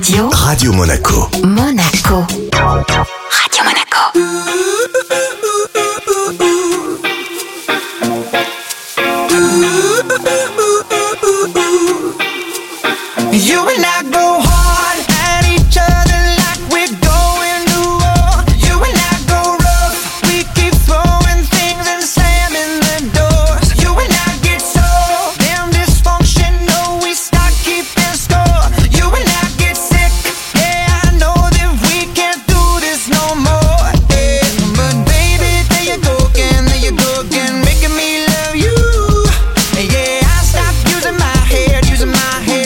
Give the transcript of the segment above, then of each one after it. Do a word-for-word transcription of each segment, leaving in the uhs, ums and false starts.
Radio. Radio Monaco. Monaco. Radio Monaco. You and I go hard at each other like we're going to war. You and I go rough, we keep throwing things and slamming the doors. You and I get so damn dysfunctional, we start keeping score. You and I get sick, yeah, I know that we can't do this no more. Yeah, but baby, there you go again, there you go again, making me love you. Yeah, I stopped using my head, using my head.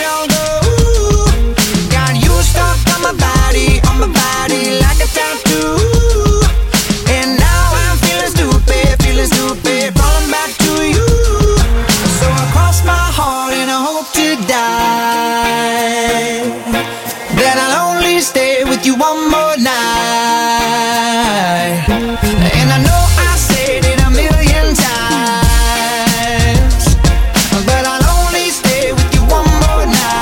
One more night, and I know I said it a million times, but I'll only stay with you one more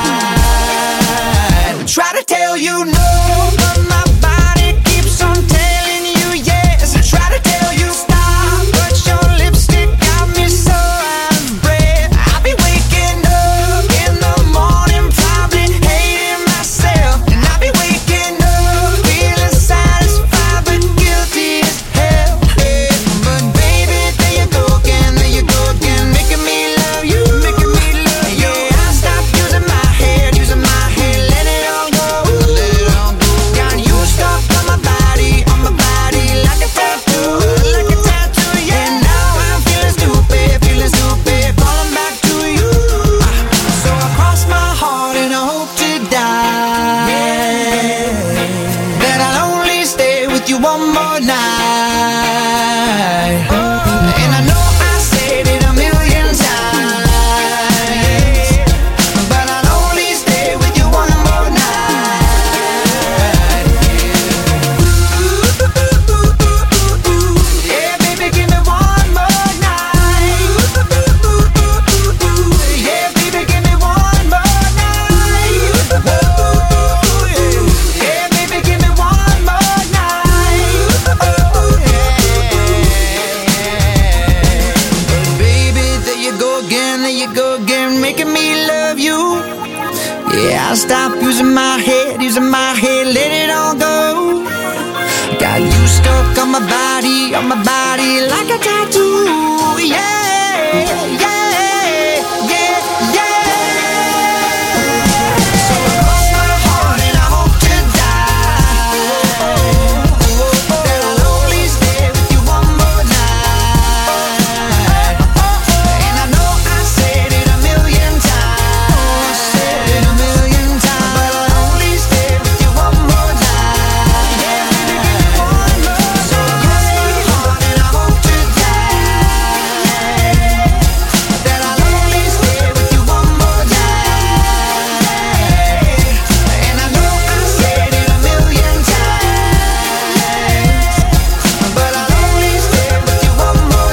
night. Try to tell you no, but my body keeps on telling you yes. Try to tell you stop, but your lipstick got me so out of breath. I'll be waking up in the morning, probably hating myself, and I'll be waking up one more night. And I know I said it a million times, but I'll only stay with you one more night. Yeah, baby, give me one more night. Yeah, baby, give me one more night. Yeah, baby, give me one more night. Making me love you. Yeah, I'll stop using my head, using my head, let it all go. Got you stuck on my body, on my body like a tattoo. Yeah, yeah, yeah, yeah. So cross my heart and I hope to die, that I'll only stay with you one more night. And I know I said it a million times, said it a million times, but I'll only stay with you one more night. Yeah, baby, give me one more. So cross my heart and I hope to die, that I'll only stay with you one more night. And I know I said it a million times, but I'll only stay with you one more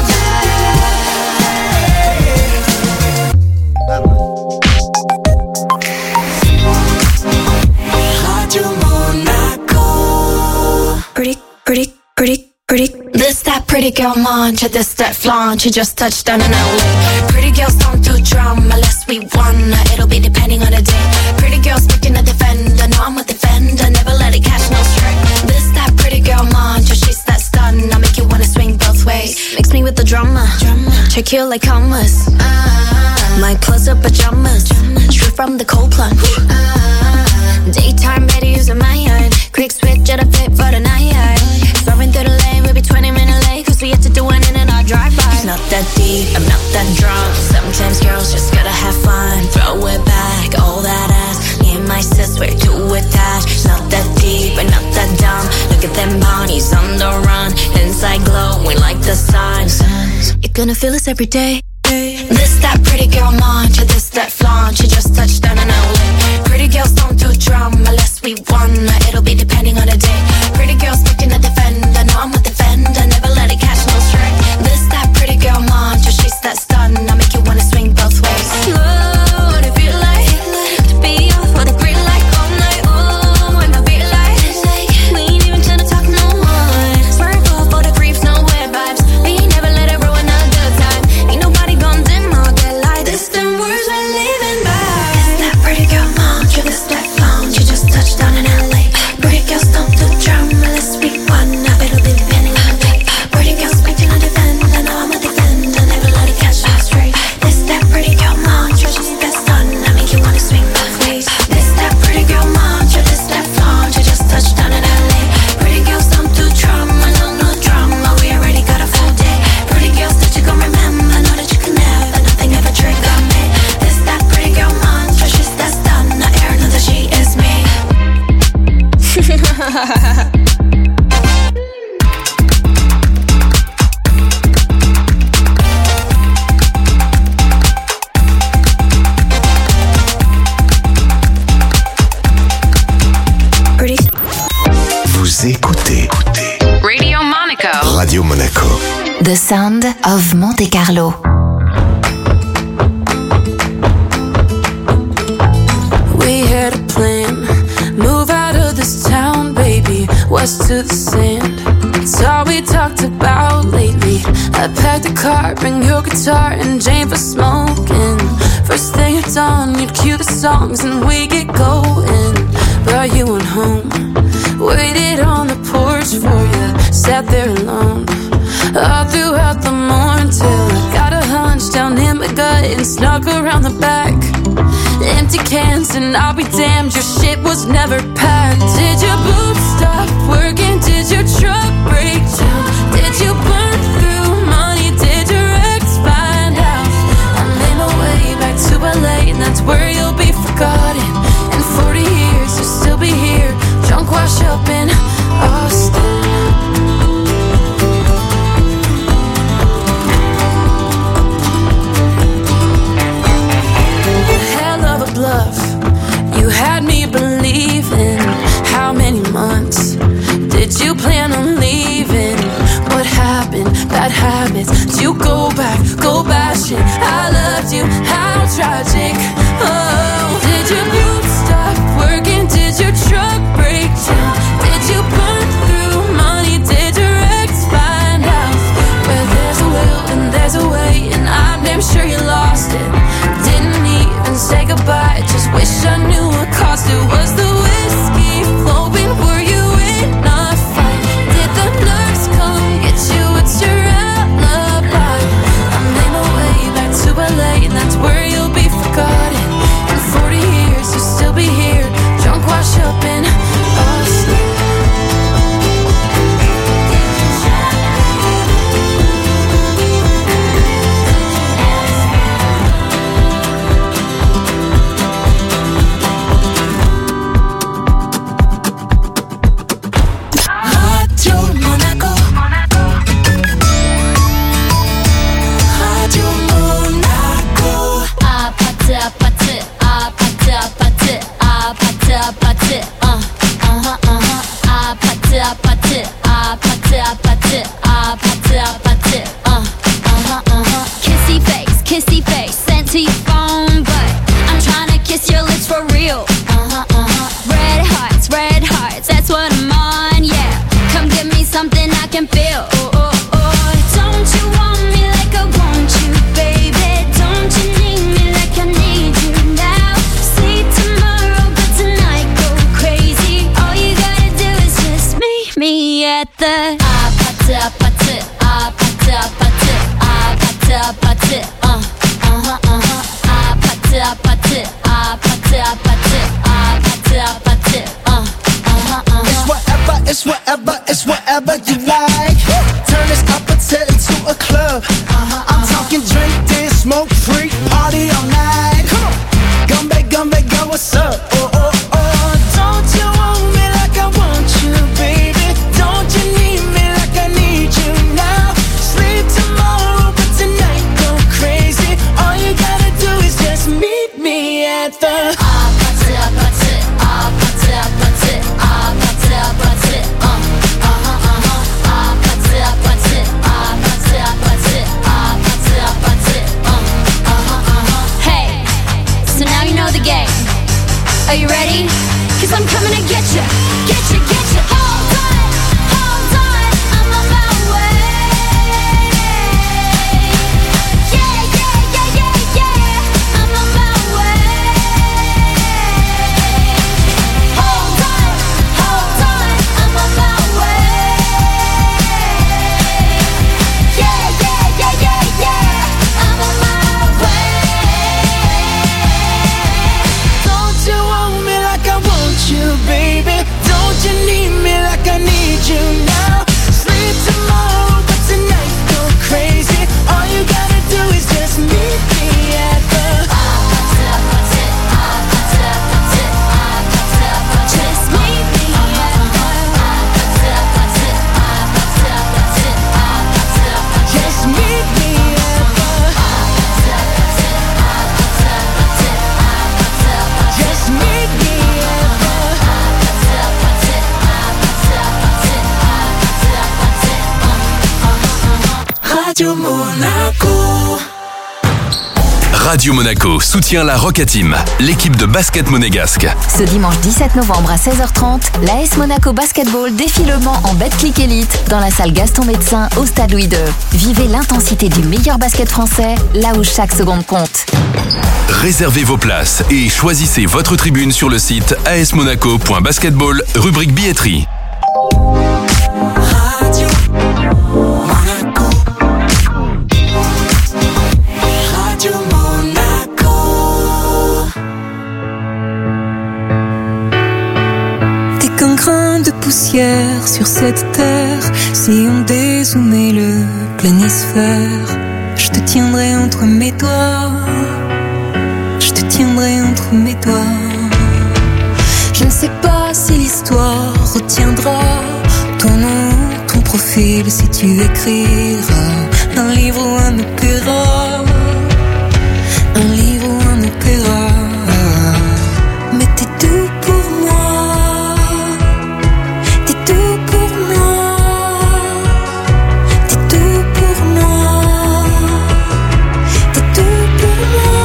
Radio Monaco. Pretty, pretty, pretty, pretty. This that pretty girl munch, this that flaunt. She just touched down in L A. Pretty girls don't do drama unless we won. It'll be depending on the day. Pretty girls picking a defender. No, I'm a defender. Never let it catch no strike. This that pretty girl munch, she's that stun. I make you wanna swing both ways. Mix me with the drama. Check you like hummus. My clothes are pajamas. Straight from the cold plunge. Daytime better using my yard. Quick switch at a fit for the night. Swerving through the lane, we'll be twenty minutes late, cause we have to do an in and out drive-by. It's not that deep, I'm not that drunk. Sometimes girls just gotta have fun. Throw it back, all that ass. Me and my sis, we're too attached. It's not that deep, but not that dumb. Look at them bodies on the run. Inside glowing like the sun. You're gonna feel this every day. This that pretty girl munch, this that flaunt. She just touched down in L A. Pretty girls don't do drama unless we won. It'll be depending on the day. Pretty girls picking a defender. No, I'm a defender. Never let it catch no strike. This that pretty girl munch, she's that stun. I make you wanna swing both ways. What it feel like to be off for the green light all night. The sound of Monte Carlo. We had a plan, move out of this town, baby, west to the sand. It's all we talked about lately. I packed a car, bring your guitar and Jane for smoking. First thing at dawn, you'd cue the songs and we get going. But you went home, waited on the porch for you, sat there alone all throughout the morning till I got a hunch down in my gut and snuck around the back. Empty cans and I'll be damned, your shit was never packed. Did your boots stop working? Did your truck break down? Did you burn through money? Did your ex find out? I made my way back to L A and that's where you'll be forgotten. In forty years you'll still be here, drunk wash up in Austin. Bluff. You had me believing. How many months did you plan on leaving? What happened? Bad habits. Did you go back? Go bashing. I loved you. How tragic. Oh, did your boots stop working? Did your truck break down? Did you burn through money? Did your ex find out? Where there's a will and there's a way, and I'm damn sure you lost it. Didn't even say goodbye, just wish I knew what cost it. Was the whiskey flowing? Were you in a fight? Did the nerves come get you? It's your alibi. I made my way back to L A and that's where you'll be forgotten. In forty years you'll still be here, drunk wash up in Austin. Kissy face, kissy face, sent to your phone, but I'm trying to kiss your lips for real. Uh-huh, uh-huh. Red hearts, red hearts, that's what I'm on, yeah. Come give me something I can feel. Oh, oh, oh. Don't you want me like I want you, baby? Don't you need me like I need you now? Sleep tomorrow, but tonight go crazy. All you gotta do is just meet me at the ah, pata, ah, pata, pata, ah, pata, pata, uh, uh-huh, uh-huh, ah, pata, pata, ah, pata, pata, ah, pata, pata, uh, uh-huh, uh-huh. It's whatever, it's whatever, it's whatever you like. Turn this appetite into a club. Uh-huh, I'm uh-huh. talking drink, dance, smoke, freak, party all night. Come on, gumbe, gumbe, go, what's up? Oh, oh, oh, don't you want me like I want you, baby? Don't you need me like I need you now? Sleep tomorrow, but tonight go crazy. All you gotta do is just meet me at the ah, pata, pata, ah, pata, pata, ah, pata, pata, uh, uh-huh, uh-huh, ah, pata, pata, ah, pata, pata, ah, pata, pata. Radio Monaco. Radio Monaco soutient la Roca Team, l'équipe de basket monégasque. Ce dimanche dix-sept novembre à seize heures trente, l'A S Monaco Basketball défie le Mans en Betclic Elite dans la salle Gaston Médecin au stade Louis deux. Vivez l'intensité du meilleur basket français, là où chaque seconde compte. Réservez vos places et choisissez votre tribune sur le site asmonaco point basketball, rubrique billetterie. Radio Monaco. Radio Monaco. T'es qu'un grain de poussière sur cette terre. Si on dézoomait le planisphère, je te tiendrai entre mes doigts. Je te tiendrai entre mes doigts. Je ne sais pas si l'histoire retiendra ton nom, ton profil, si tu écriras un livre ou un opéra, un livre ou un opéra. Mais t'es tout pour moi, t'es tout pour moi, t'es tout pour moi, t'es tout pour moi.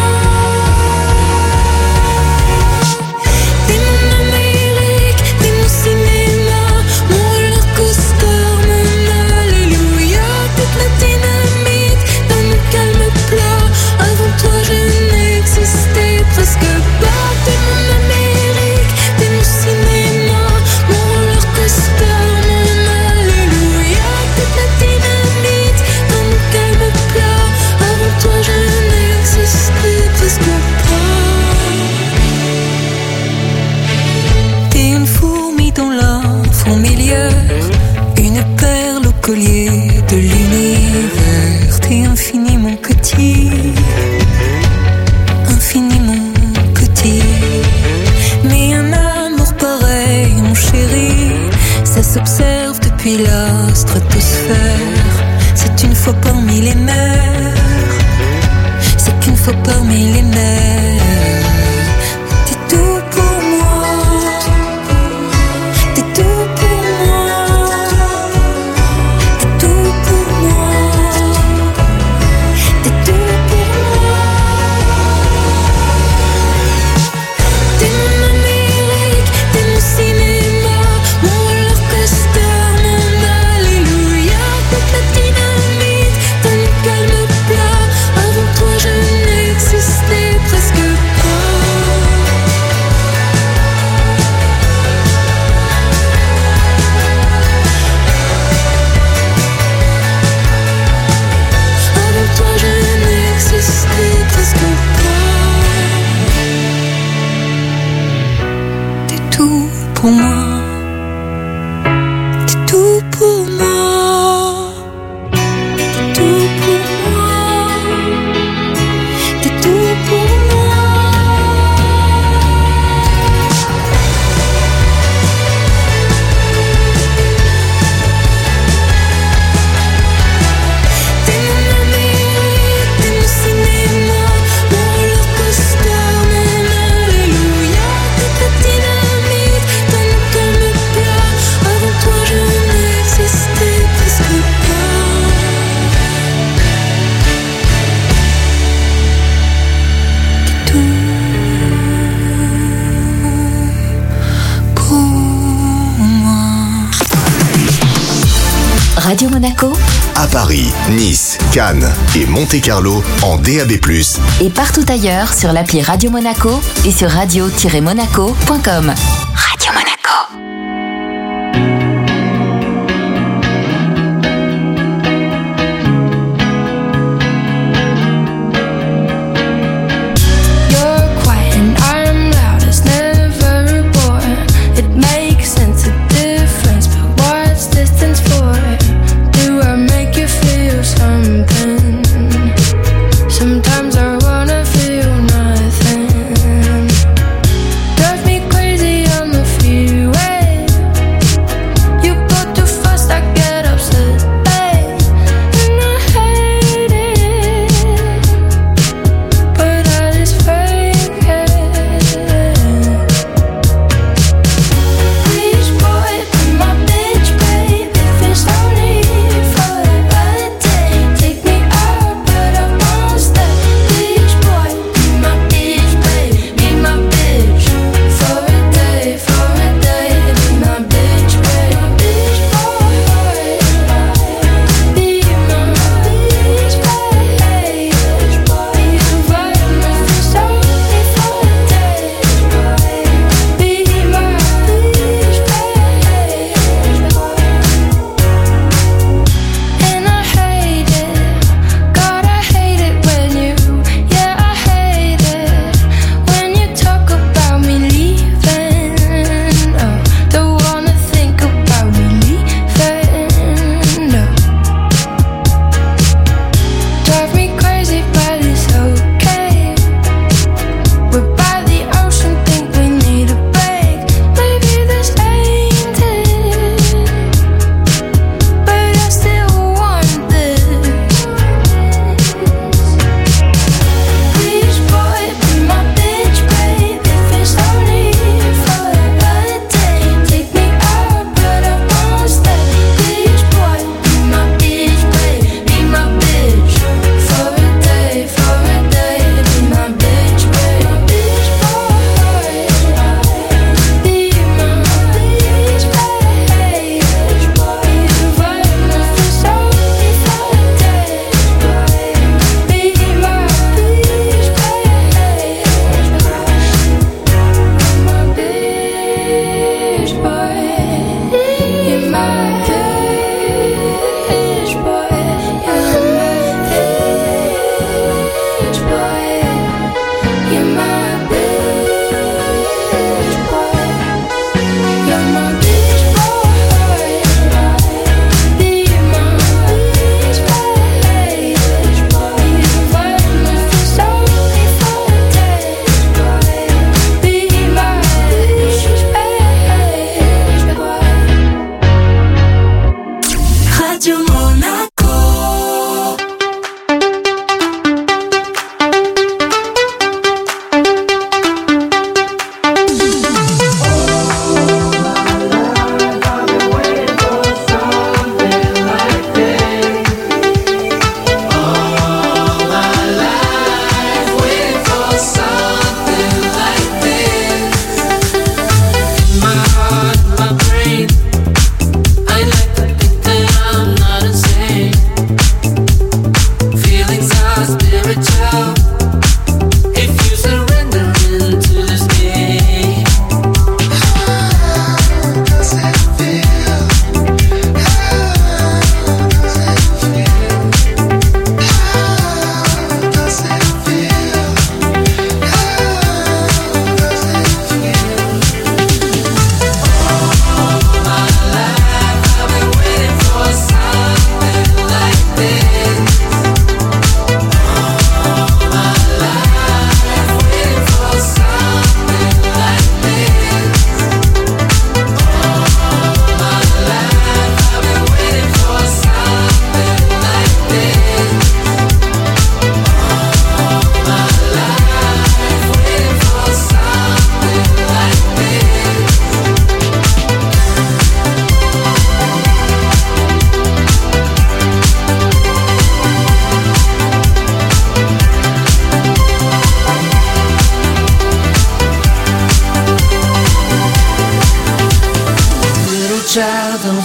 T'es mon Amérique, t'es mon cinéma, mon roller coaster, mon alléluia. Toute la dynamite dans mon calme plat. Avant toi je n'existais presque pas. T'es mon Amérique, t'es mon cinéma, mon roller coaster, mon alléluia. Toute la dynamite dans mon calme plat. Avant toi je n'existais presque pas. T'es une fourmi dans la fourmilière, une perle au collier de l'univers. T'es infiniment petit, infiniment petit. Mais un amour pareil, mon chéri, ça s'observe depuis la stratosphère. C'est une fois parmi les mers, c'est qu'une fois parmi les mers. T'es tout pour moi, t'es tout pour moi, t'es tout pour moi, t'es tout pour moi. T'es mon Amérique, t'es mon cinéma, mon roller coaster, mon alléluia. Toute la dynamite dans mon calme plat. Avant toi je n'existais presque pas. Avant toi je n'existais presque pas. T'es tout pour moi, t'es tout pour moi, t'es tout pour moi, t'es tout pour moi. T'es mon Amérique, t'es mon cinéma, mon roller coaster, mon alléluia. Toute la dynamite dans mon calme plat. Avant toi je n'existais presque pas. T'es tout pour moi. Radio Monaco À Paris, Nice, Cannes et Monte-Carlo en D A B plus, et partout ailleurs sur l'appli Radio Monaco et sur radio tiret monaco point com. Radio Monaco. You're quiet and I'm loud as never before. It makes sense, a difference, but what's distance for? Do I make you feel something? Sometimes I wanna feel nothing. Drive me crazy on the freeway.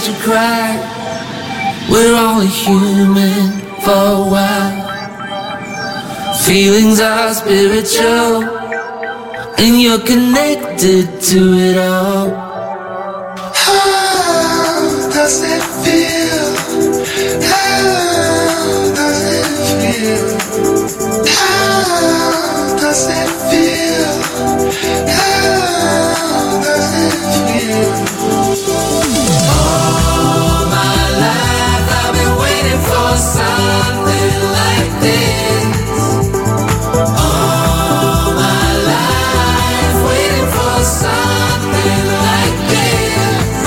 made you cry. We're only human for a while. Feelings are spiritual, and you're connected to it all. How does it feel? How does it feel? How does it feel? How does it feel? All my life I've been waiting for something like this. All my life waiting for something like this.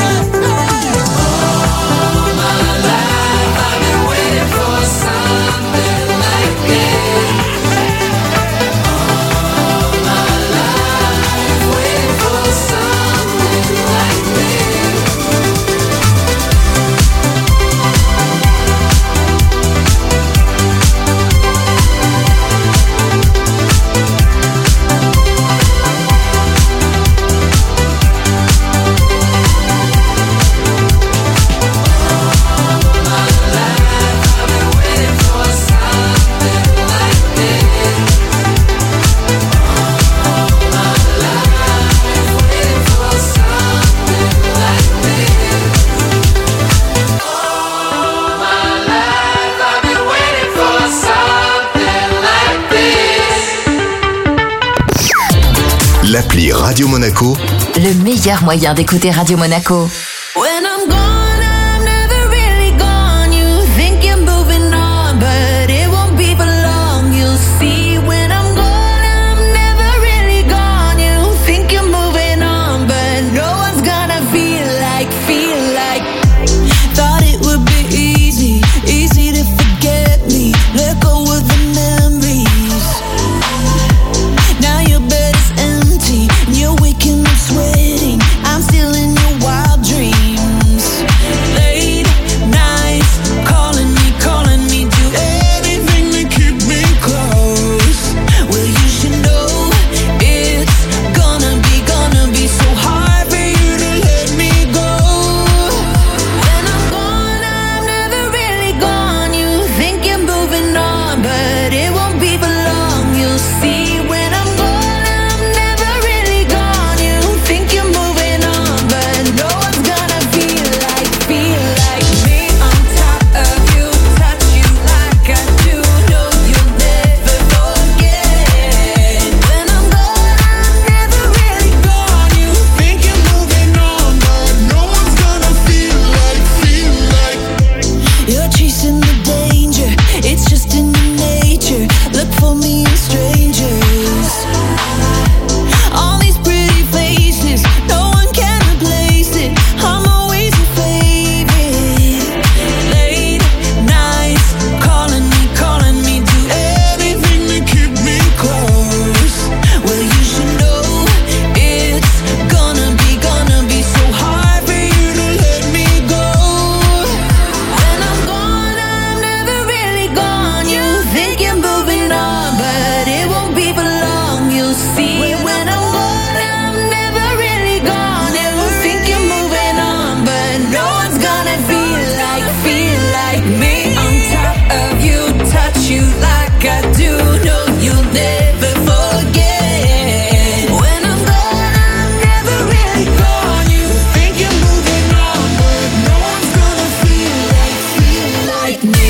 All my life I've been waiting for something like this. All my life waiting for something like this. L'appli Radio Monaco, le meilleur moyen d'écouter Radio Monaco. When I'm gone, I'm never really gone. You think you're moving on, but it won't be for long. You'll see when I'm gone, I'm never really gone. You think you're moving on, but no one's gonna feel like, feel like. Thought it would be easy, easy to forget me. Let go of the memories. Now your bed is empty, and you're waking up sweating. I'm still in your wild dreams. Late nights, calling me, calling me, do everything to keep me close. Well, you should know it's gonna be, gonna be so hard for you to let me go. When I'm gone, I'm never really gone. You think you're moving on, but it won't be for long. You'll see when I'm gone, I'm never really gone. You think you're moving on, but no one's gonna feel like, feel like me on top of you, touch you like I do. No, you'll never forget. When I'm gone, I'm never really gone. You think you're moving on, but no one's gonna feel like, feel like. You're chasing the danger, it's just in your nature. Look for me in strangers. All these pretty faces, no one can replace it. I'm always your favorite. Late nights, calling me, calling me, do everything to keep me close. Well, you should know it's gonna be, gonna be so hard for you to let me go. When I'm gone, I'm never really gone. You think you're moving on, but it won't be for long. You'll see when I'm gone, I'm never really gone. You think you're moving on, but no one's gonna feel like, feel like me on top of you, touch you like I do. No, you'll never forget. When I'm gone, I'm never really gone. You think you're moving on, but no one's gonna feel like, feel like me.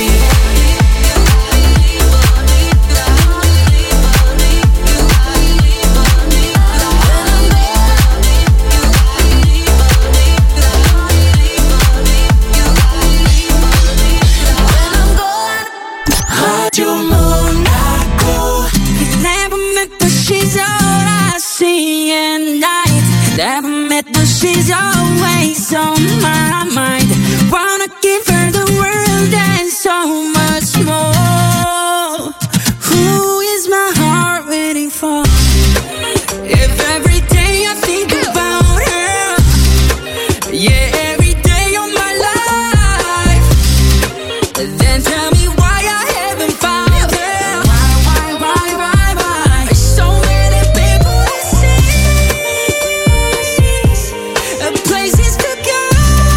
Radio Monaco. Never met her, she's all I see at night. Never met her, she's always on my mind. Wanna give her the world and so much more. Who is my heart waiting for? If every day I think about her, yeah, every day of my life, then tell me why I haven't found her. Why, why, why, why, why? So many people I see, places to go.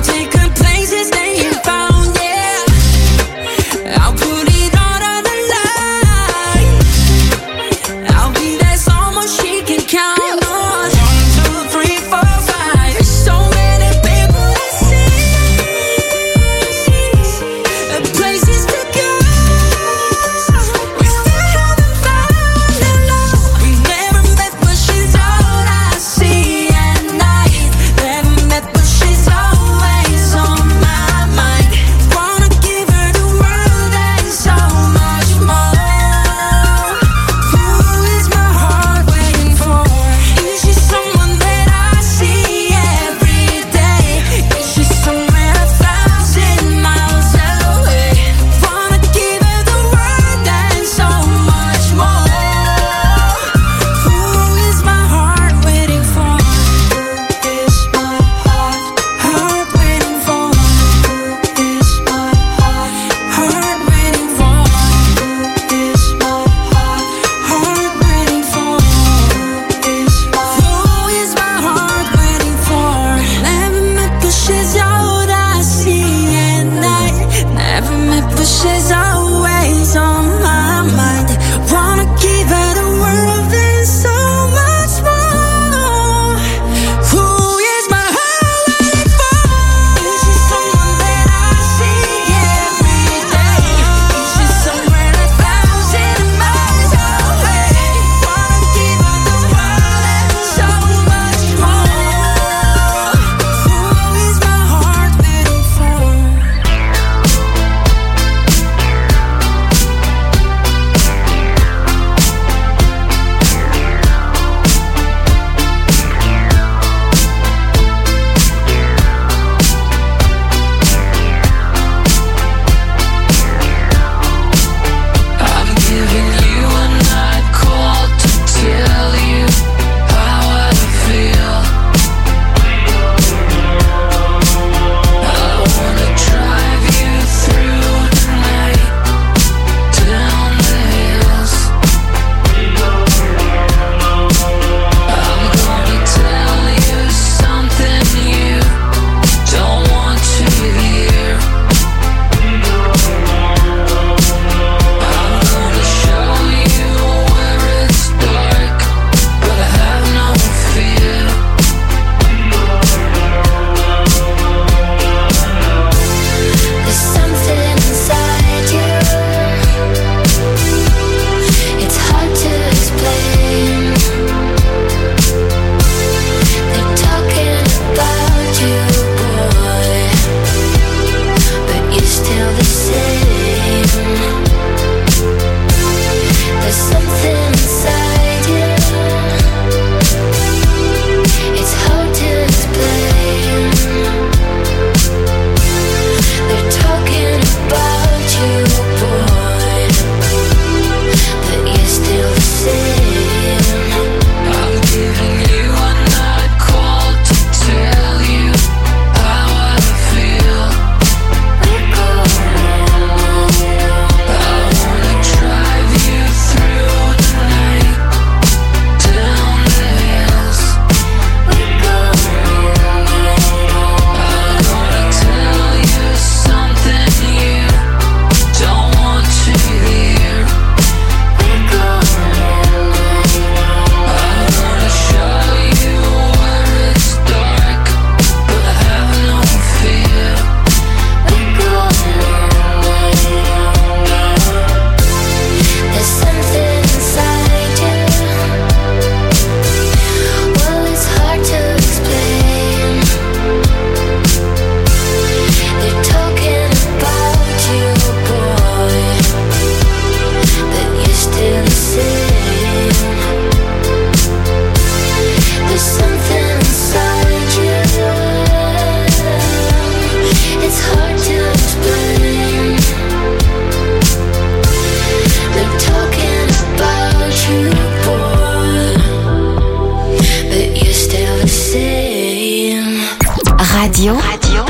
Radio. Radio.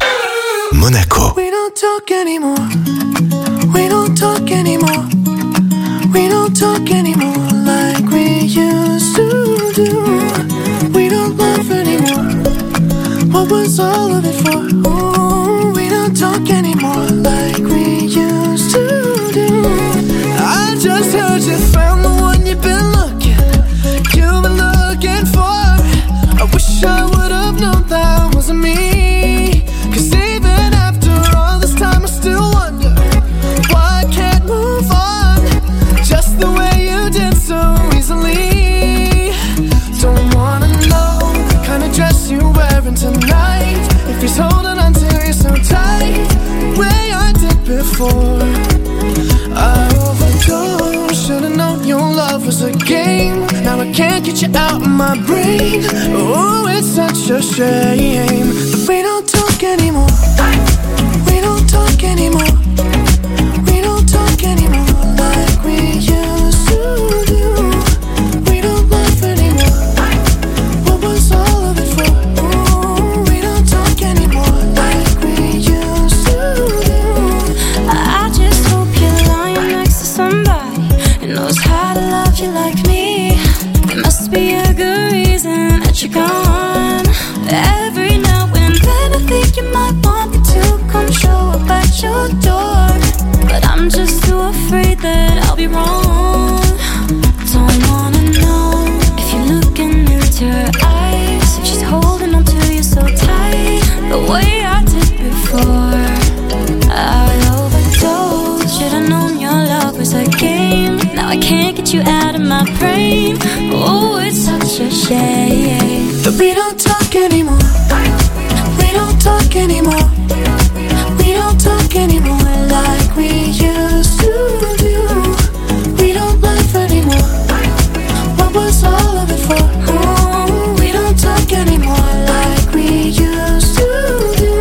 Monaco. We don't talk anymore. We don't talk anymore. We don't talk anymore like we used to do. We don't laugh anymore. What What was all of it for? Ooh, we don't talk anymore like we used to do. I just heard you found the one you've been looking, you've been looking for. I wish I would've known that wasn't me. Cause even after all this time I still wonder why I can't move on just the way you did so easily. Don't wanna know the kind of dress you're wearing tonight, if he's holding on to you so tight, the way I did before. I overdosed, should've known your love was a game. Now I can't get you out of my brain. Oh, it's such a shame that we don't talk anymore. We don't talk anymore. We don't talk anymore like we used to do. We don't laugh anymore. What was all of it for? Ooh, we don't talk anymore like we used to do. I just hope you're lying next to somebody who knows how to love you like me. There must be a good reason that you're gone. Every now and then I think you might want me to come show up at your door, but I'm just too afraid that I'll be wrong. Don't wanna know if you're looking into her eyes, if she's holding on to you so tight, the way I did before. I overdosed, should've known your love was a game. Now I can't get you out of my brain. Oh, it's such a shame that we don't talk anymore. We don't talk anymore. We don't talk anymore like we used to do. We don't laugh anymore. What was all of it for? Oh, we don't talk anymore like we used to do.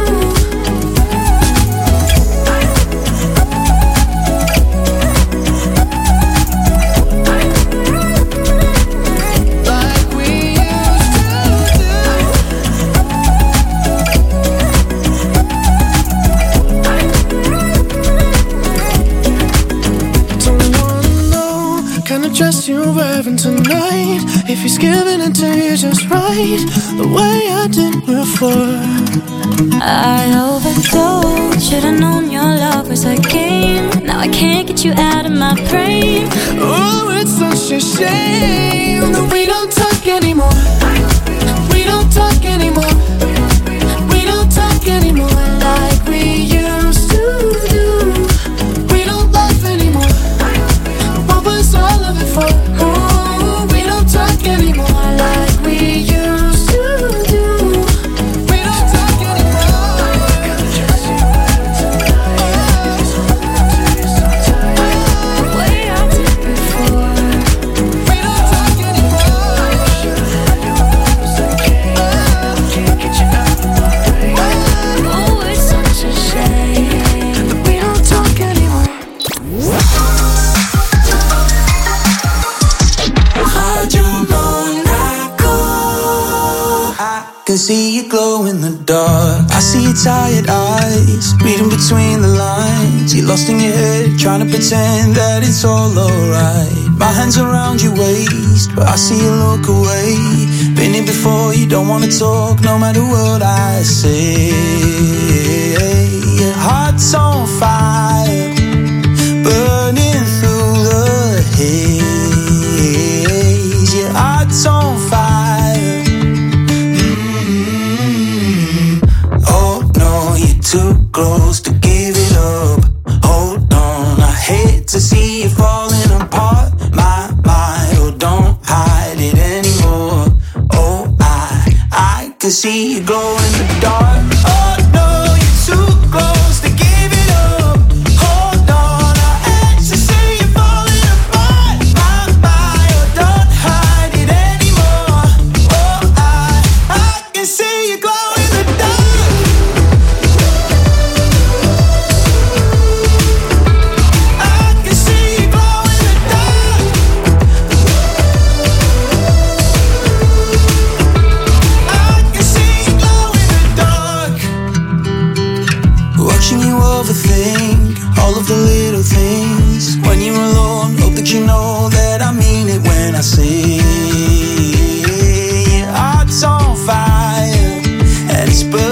Dress you're wearing tonight, if he's giving it to you just right, the way I did before. I overdosed, should've known your love was a game. Now I can't get you out of my brain. Oh, it's such a shame that we don't talk anymore. We don't talk anymore. We don't talk anymore like we used to do. We don't laugh anymore. What was all of it for? Oh, we don't talk anymore like we used to do. We don't talk anymore. The way I did before. We don't talk anymore. Can't get you out of my brain. Oh, it's such a shame that we don't talk anymore. I can see you glow in the dark. I see your tired eyes, reading between the lines. You're lost in your head, trying to pretend that it's all alright. My hands around your waist, but I see you look away. Been here before, you don't wanna talk, no matter what I say. Your heart's on fire, burning through the haze. Your heart's on fire. Too close to give it up. Hold on, I hate to see you falling apart. My mind, oh, don't hide it anymore. Oh, I, I can see you glow in the dark. Oh no, you're too close to give it up. Hold on, I hate to see you falling apart. My mind, oh, don't hide it anymore. Oh, I, I can see you glow in the dark. Overthink all of the little things. When you're alone, hope that you know that I mean it when I say your heart's on fire and it's burning.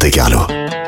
Monte-Carlo.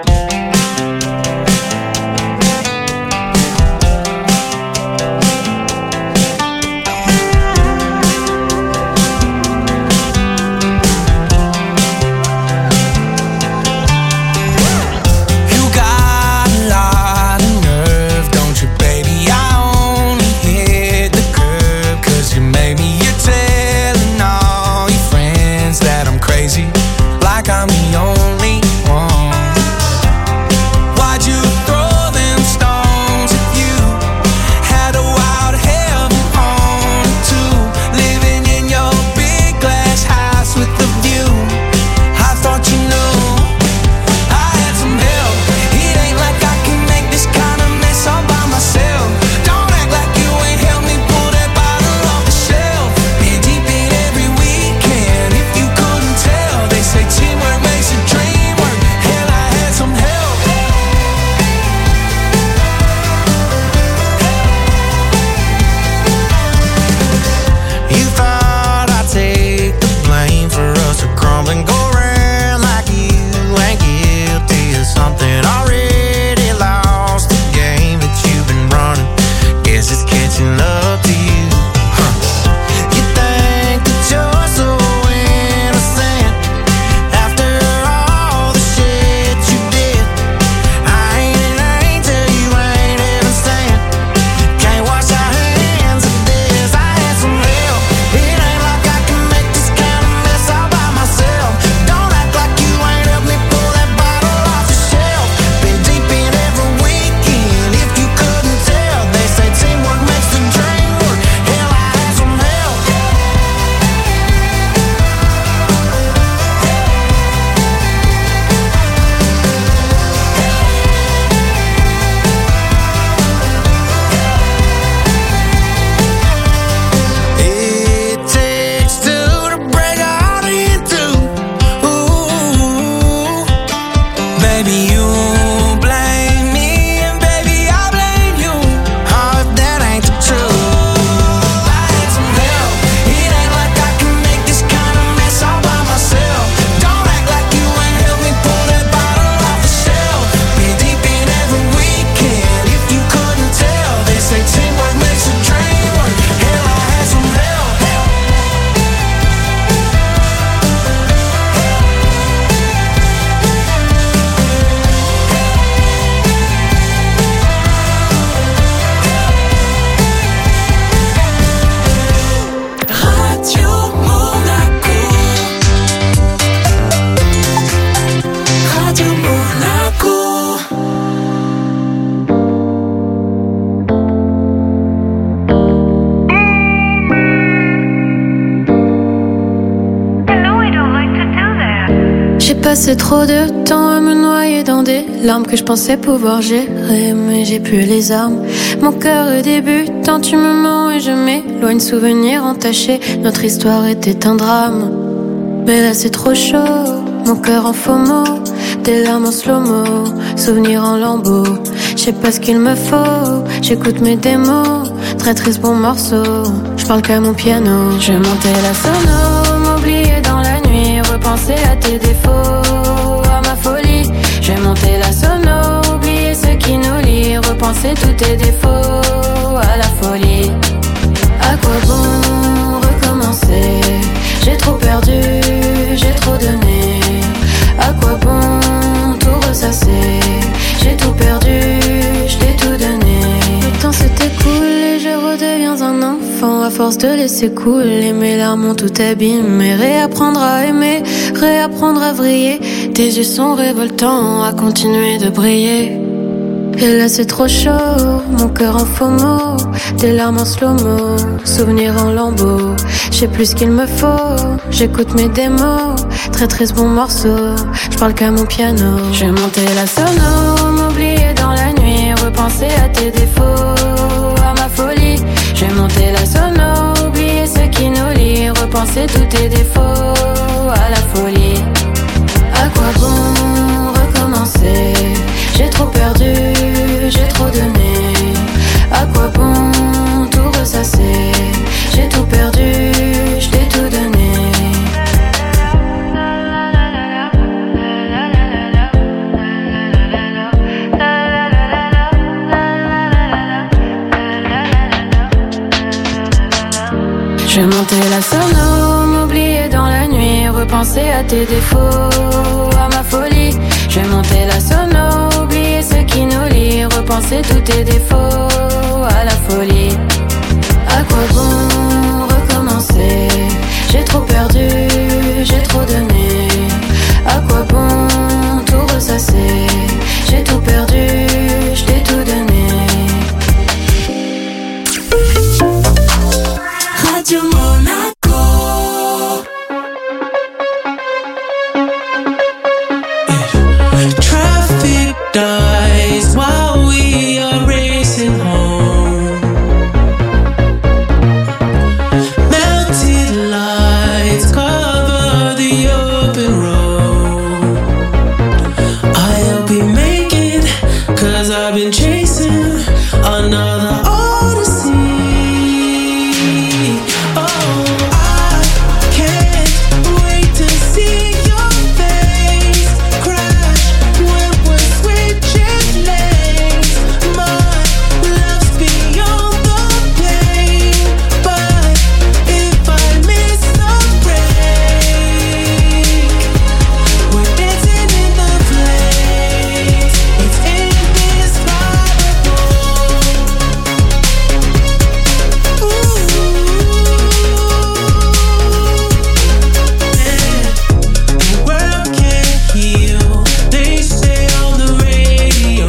Like I'm the only one. Why'd you throw them stones if you had a wild heaven on too? Living in your big glass house with the view. I thought you knew I had some help. It ain't like I can make this kind of mess all by myself. Don't act like you ain't helped me pull that bottle off the shelf. Been deep in every weekend. If you couldn't tell, they say teamwork makes a dream work. Hell, I had some help. You thought I'd take the blame for us to crumble and go around like you ain't guilty of something already lost the game that you've been running. Guess it's catching up to you. Huh. You think that you're so innocent after all the shit you did. I ain't an angel, you ain't even saying. Can't wash our hands of this. I had some help. It ain't like I can make this kind of mess all by myself. Don't act like you ain't helped me pull that bottle off the shelf. Been deep in every weekend. If you couldn't tell, they say teamwork makes the dream work. Hell, I had some help. It takes two to break a heart in two. Ooh, baby, you blame me, and baby, I blame you. Oh, if that ain't the truth. I had some help. It ain't like I can make this kind of mess all by myself. Don't act like you ain't helped me pull that bottle off the shelf. Been deep in every weekend. If you couldn't tell, they say teamwork makes a dream work. Hell, I had some help. Radio Monaco. Radio Monaco. J'ai passé trop de temps à me noyer dans des larmes que je pensais pouvoir gérer, mais j'ai plus les armes. Mon cœur est débutant, tu me mens et je m'éloigne. Souvenirs entachés, notre histoire était un drame. Mais là c'est trop chaud, mon cœur en faux mots, des larmes en slow-mo, souvenirs en lambeaux. Je sais pas ce qu'il me faut, j'écoute mes démos, très triste bon morceau, je parle qu'à mon piano. Je montais la sono, m'oublier dans la nuit, repenser à tes défauts, à ma folie. Je montais la sono, oublier ce qui nous lie, repenser tous tes défauts, à la folie. À quoi bon recommencer? J'ai trop perdu, j'ai trop donné. À quoi bon tout ressasser? J'ai tout perdu, je t'ai tout donné. Le temps s'est écoulé, je redeviens un enfant. À force de laisser couler, mes larmes ont tout abîmé. Réapprendre à aimer, réapprendre à vriller. Tes yeux sont révoltants, à continuer de briller. Et là c'est trop chaud, mon cœur en faux mots, des larmes en slow-mo, souvenirs en lambeaux. Je sais plus ce qu'il me faut, j'écoute mes démos, très triste bon morceau, je parle qu'à mon piano. Je montais la sono, m'oublier dans la nuit, repenser à tes défauts, à ma folie. Je montais la sono, oublier ce qui nous lie, repenser tous tes défauts, à la folie. À quoi bon recommencer? J'ai trop perdu, j'ai trop donné. À quoi bon tout ressasser? J'ai tout perdu, je t'ai tout donné. Je vais monter la sono, m'oublier dans la nuit, repenser à tes défauts, à ma folie. Je vais monter la sono, oublier ce qui nous lie, repenser tous tes défauts, à la folie. À quoi bon recommencer? J'ai trop perdu, j'ai trop donné. À quoi bon tout ressasser? J'ai tout perdu, je t'ai tout donné. Radio Monaco. Traffic dies while we are racing home. Melted lights cover the open road. I'll be making, cause I've been chasing another odyssey. Oh, I can't wait to see your face crash when we're switching lanes. My love's beyond the pain, but if I miss the break, we're dancing in the flames. It's indescribable. The world can't heal, they say on the radio.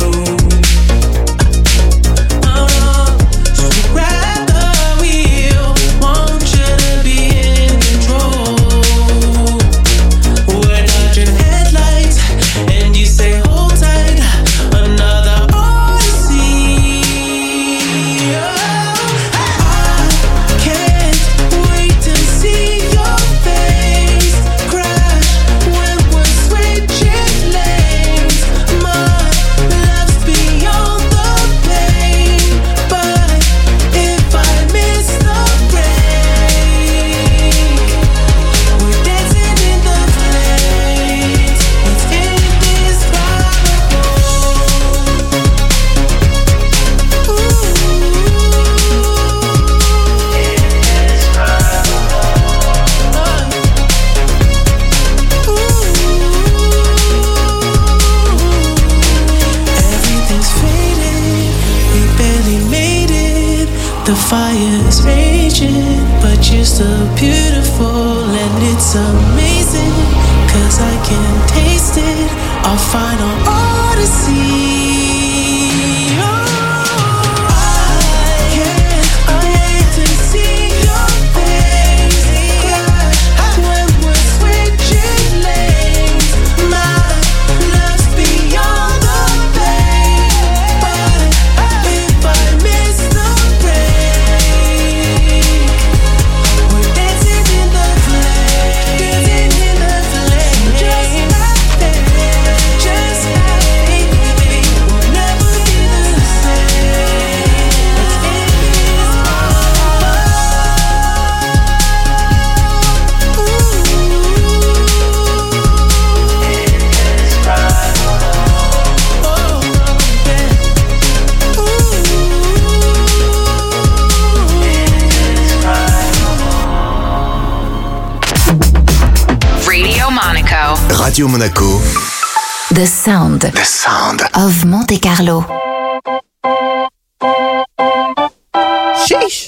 Oh, so grab the wheel, want you to be in control. We're dodging headlights, and you say hold tight, another odyssey. I can't wait to see your face crash when we're switching lanes. My love's beyond the pain, but if I miss the break, we're dancing in the flames. It's indescribable. Everything's faded, we barely made it. The fire's raging, but you're still beautiful, and it's amazing, cause I can taste it, our final odyssey. Oh, I can't wait to see your face crash when we're switching lanes. My love's beyond the pain, but if I miss the break, we're dancing in the flames, dancing in the flames, just like that, just like baby, we'll never be the same. Radio Monaco. Radio Monaco, The sound the sound. of Monte Carlo. Sheesh.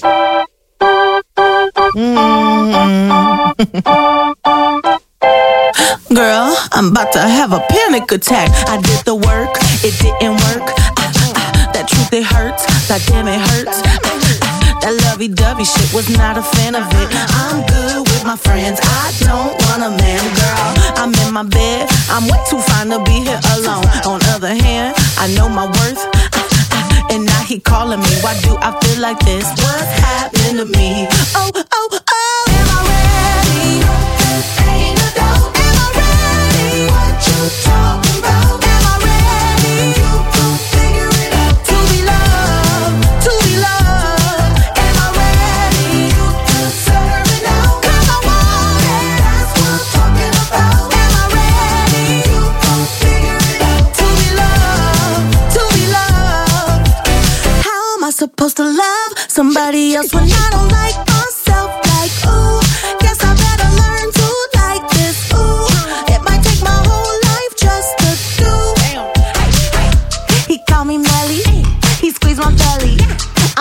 Girl, I'm about to have a panic attack. I did the work, it didn't work. Ah, ah, that truth, it hurts. That damn, it hurts. Ah, ah, that lovey-dovey shit, was not a fan of it. I'm good with my friends, I don't want a man, girl. I'm in my bed, I'm way too fine to be here alone. On other hand, I know my worth. Ah, ah, and now he calling me. Why do I feel like this? What's happening to me? Oh, oh, oh. Am I ready? Ain't no doubt. Am I ready? What you talking about? Am I ready? You gon' figure it out. To be loved, to be loved. Am I ready? You deserve it now. 'Cause I want it. That's what I'm talking about. Am I ready? You gon' figure it out. To be loved, to be loved. How am I supposed to love somebody else when I don't like myself like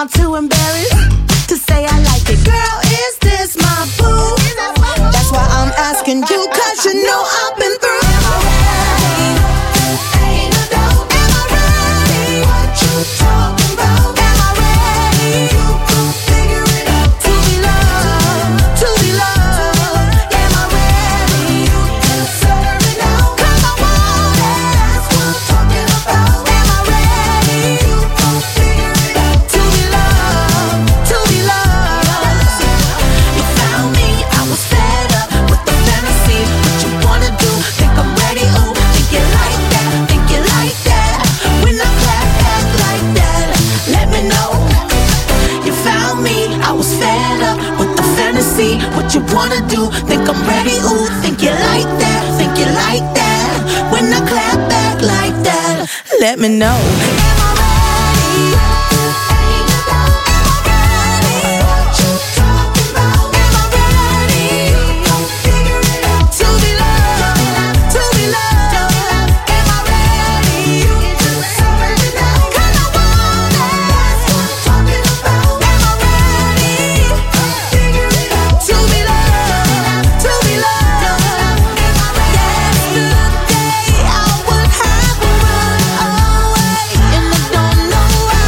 I'm too embarrassed to say I like it. Girl, is this my boo? That's why I'm asking you, cause you know I've been through. Am I ready? Ain't no doubt. Am I ready? What you talking about? Am I ready? You could figure it out. To be loved, to be loved. Am I ready? You deserve it now. Cause I want it. That's what I'm talking about. Am I ready? You could figure it out. To be loved, to be loved. You found me, I was fed up with the fantasy. What you wanna do? Think I'm ready? Ooh, think you like that? Think you like that? When I clap back like that, let me know. You found me, I was fed up with the fantasy. What you wanna do? Think I'm ready? Ooh, think you like that? Think you like that? When I clap back like that, let me know. Am I ready? Ain't no doubt. Am I ready? What you talking about? Am I ready? Don't figure it out. To be loved, to be loved. Am I ready? You deserve it now. Cause I want it. That's what I'm talking about. Am I ready? Figure it out. To be loved, to be loved. Am I ready? Yesterday I would have run away, and I don't know why.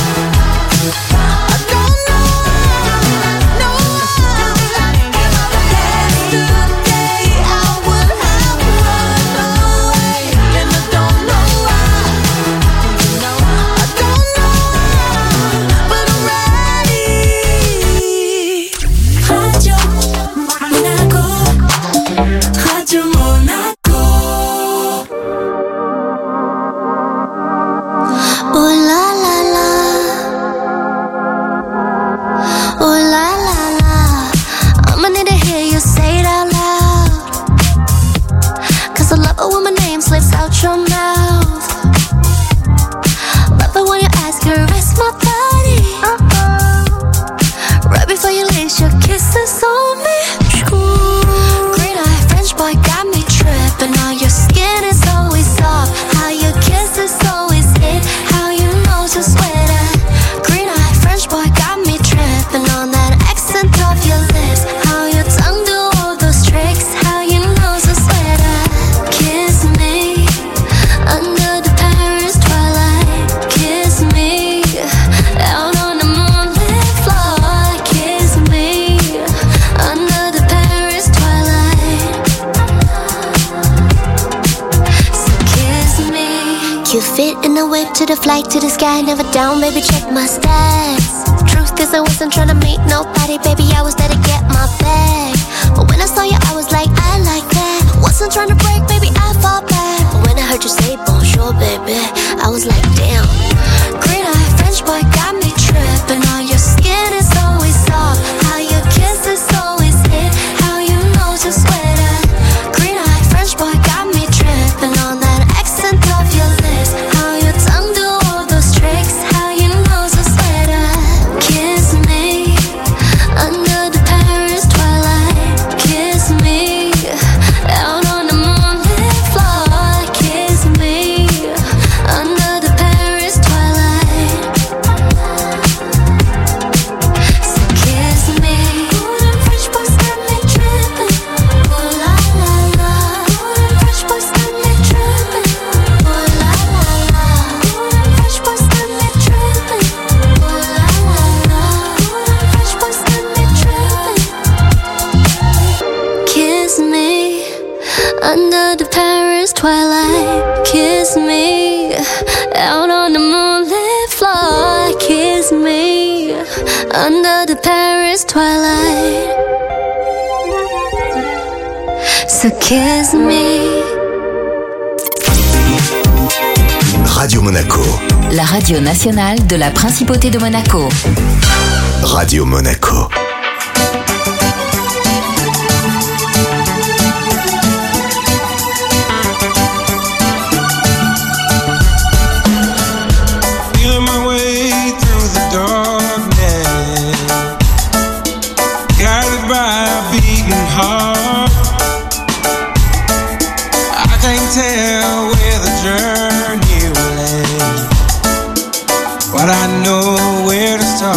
I don't know why. No why. Yesterday I would have run away, and I don't know why. I don't know why, but I'm ready. Radio Monaco, Radio Monaco. Ooh la la la, ooh la la la. I'ma need to hear you say it out loud. Cause I love it when my name slips out your mouth. Love it when you ask her, rest my body. Uh-oh. Right before you lace your kisses on me. Green eye French boy got me tripping. How your skin is always soft, how your kiss is always hit, how you know to sweat it. Green eye French boy got me tripping on that accent of your lips, how your tongue do all those tricks, how you know to sweat it. Kiss me under the Paris twilight. Kiss me out on the moonlit floor. Kiss me under the Paris twilight. So kiss me. You fit in the whip to the flight to the sky, never down, baby, check my stats. Truth is I wasn't trying to meet nobody, baby, I was there to get my bag. But when I saw you, I was like, I like that. Wasn't trying to break, baby, I fall back. But when I heard you say bonjour, baby, I was like, damn. Green eye French boy got me tripping. How your skin is always soft, how your kiss is always hit, how you know to sweat it. Green eye French boy got me tripping on that accent of your lips, how your tongue do all those tricks, how you know to sweat it. Kiss me under the Paris twilight. Kiss me out on the moonlit floor. Kiss me under the Paris twilight. So kiss me. Ooh, them French boys got me tripping. Ooh la la la. Ooh, them French boys got me tripping. Ooh la la la. Ooh, them French boys got me tripping. Ooh la la la. Ooh, them French boys got me tripping. Kiss me under the Paris twilight. Kiss me out on the moonlit floor. Kiss me under the Paris twilight. So kiss me. Radio Monaco. La radio nationale de la Principauté de Monaco. Radio Monaco. Feeling my way through the darkness, guided by a beating heart. I can't tell where the journey will end, but I know where to start.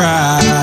cry.